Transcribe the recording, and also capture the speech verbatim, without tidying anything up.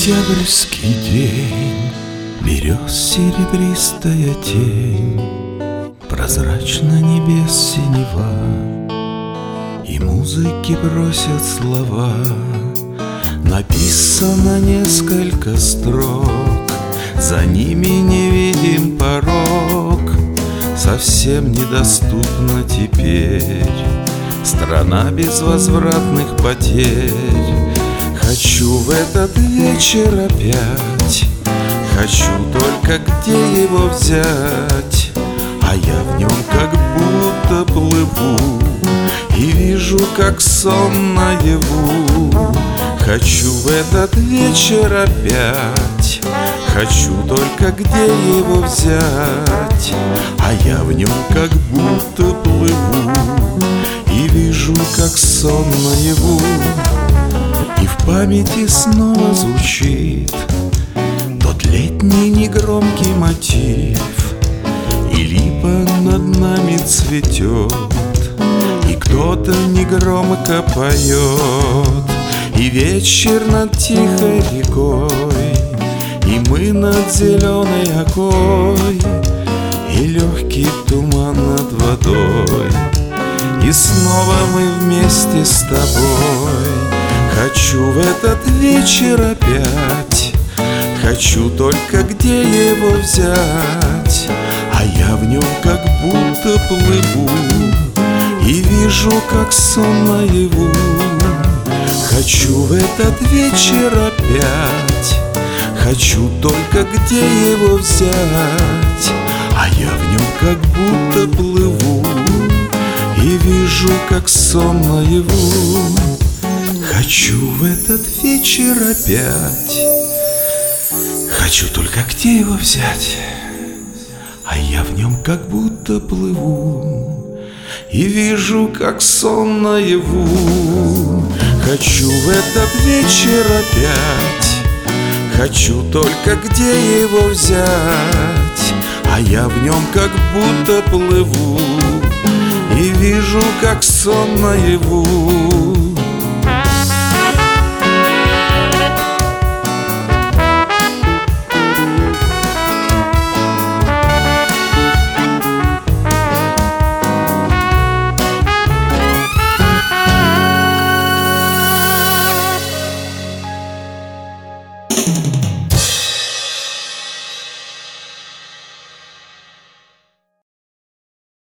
Октябрьский день, берез серебристая тень, прозрачно небес синева, и музыки бросят слова. Написано несколько строк, за ними невидим порог. Совсем недоступна теперь страна безвозвратных потерь. Хочу в этот вечер опять, хочу только где его взять, а я в нем как будто плыву и вижу, как сон наяву. Хочу в этот вечер опять, хочу только где его взять, а я в нем как будто плыву и вижу, как сон наяву. И в памяти снова звучит тот летний негромкий мотив, и липа над нами цветет, и кто-то негромко поет, и вечер над тихой рекой, и мы над зеленой окой, и легкий туман над водой, и снова мы вместе с тобой. Хочу в этот вечер опять, хочу только где его взять, а я в нем как будто плыву и вижу, как сон наяву. Хочу в этот вечер опять, хочу только где его взять, а я в нем как будто плыву и вижу, как сон наяву. Хочу в этот вечер опять, хочу только где его взять, а я в нем как будто плыву и вижу, как сон наяву. Хочу в этот вечер опять, хочу только где его взять, а я в нем как будто плыву и вижу, как сон наяву. Thank you.